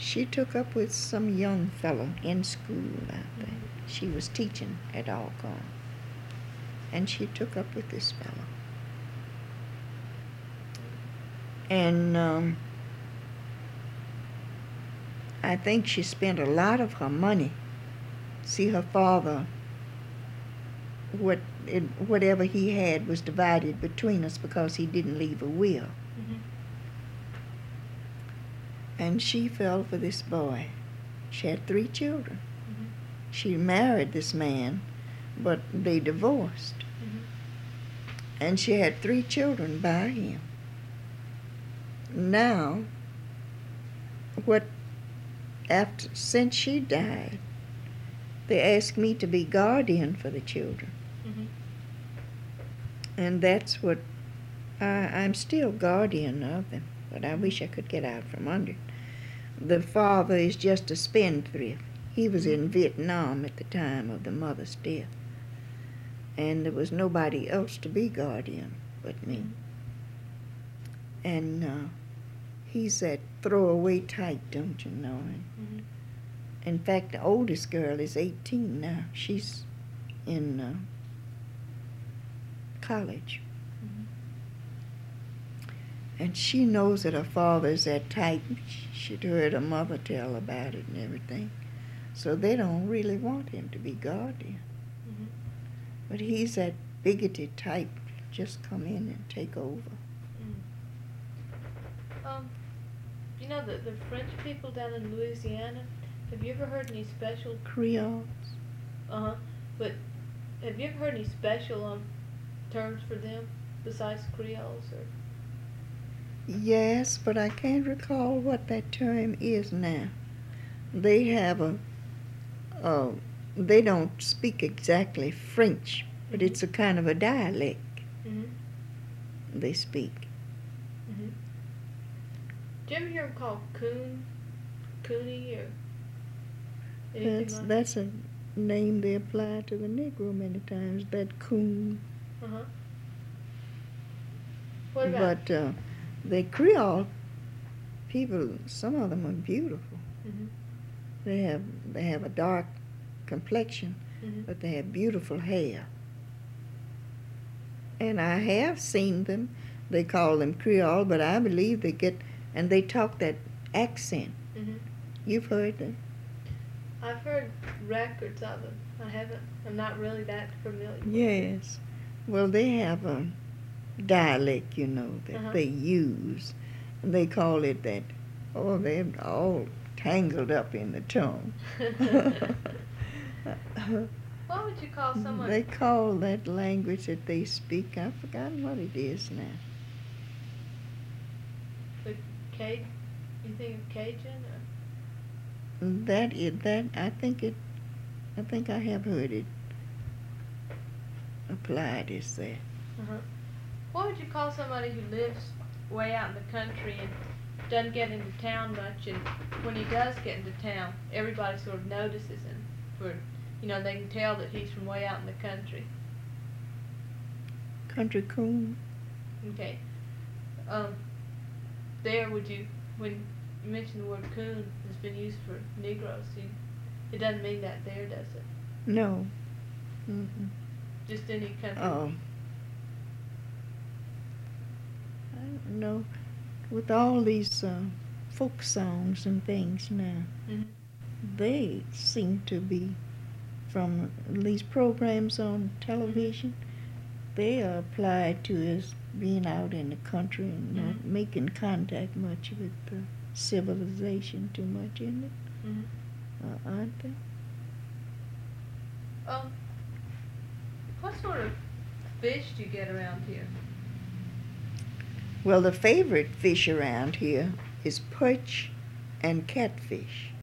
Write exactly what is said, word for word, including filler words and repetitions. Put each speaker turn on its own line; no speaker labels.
She took up with some young fellow in school, I think. She was teaching at Alcorn. And she took up with this fellow. And um, I think she spent a lot of her money. See, her father, what it, whatever he had was divided between us because he didn't leave a will.
Mm-hmm.
And she fell for this boy. She had three children.
Mm-hmm.
She married this man, but they divorced.
Mm-hmm.
And she had three children by him. Now, what after since she died, they asked me to be guardian for the children.
Mm-hmm.
And that's what I, I'm still guardian of them, but I wish I could get out from under it. The father is just a spendthrift. He was in Vietnam at the time of the mother's death, and there was nobody else to be guardian but me. And uh, he's that throwaway type, don't you know? And
Mm-hmm.
in fact, the oldest girl is eighteen now. She's in uh, college.
Mm-hmm.
And she knows that her father's that type. She'd heard her mother tell about it and everything. So they don't really want him to be guardian.
Mm-hmm.
But he's that bigoted type, just come in and take over.
Mm. Um, you know the the French people down in Louisiana. Have you ever heard any special?
Creoles?
Uh huh. But have you ever heard any special um terms for them besides Creoles or?
Yes, but I can't recall what that term is now. They have a, uh, they don't speak exactly French, but
Mhm.
it's a kind of a dialect
Mhm.
they speak.
Mhm. Do you ever hear them called coon, cooney or anything
That's
like
that's a name they apply to the Negro many times, that coon.
that? Uh huh. What about?
But uh, the Creole people, some of them are beautiful.
Mhm.
They have they have a dark complexion,
Mhm.
but they have beautiful hair. And I have seen them. They call them Creole, but I believe they get, and they talk that accent.
Mhm.
You've heard them?
I've heard records of them. I haven't. I'm not really that familiar. with it.
Yes. Well, they have a dialect, you know, that
Uh-huh.
they use. And they call it that. Oh, they're all tangled up in the tongue.
What would you call someone?
They call that language that they speak, I've forgotten what it is now.
The Cajun? You think of Cajun or?
That is that I think it I think I have heard it applied as that.
Uh-huh. What would you call somebody who lives way out in the country and doesn't get into town much, and when he does get into town, everybody sort of notices him for, you know, they can tell that he's from way out in the country.
Country coon.
Okay. Um, there, would you, when you mentioned the word coon has been used for Negroes, you, it doesn't mean that there, does it?
No. Mm-mm.
Just any country?
Oh. I don't know. With all these uh, folk songs and things now,
Mm-hmm.
they seem to be from these programs on television. They are applied to as being out in the country and not
Mhm.
making contact much with uh, civilization too much in it,
Mm-hmm.
uh, aren't they?
Um, what sort of fish do you get around here?
Well, the favorite fish around here is perch and catfish.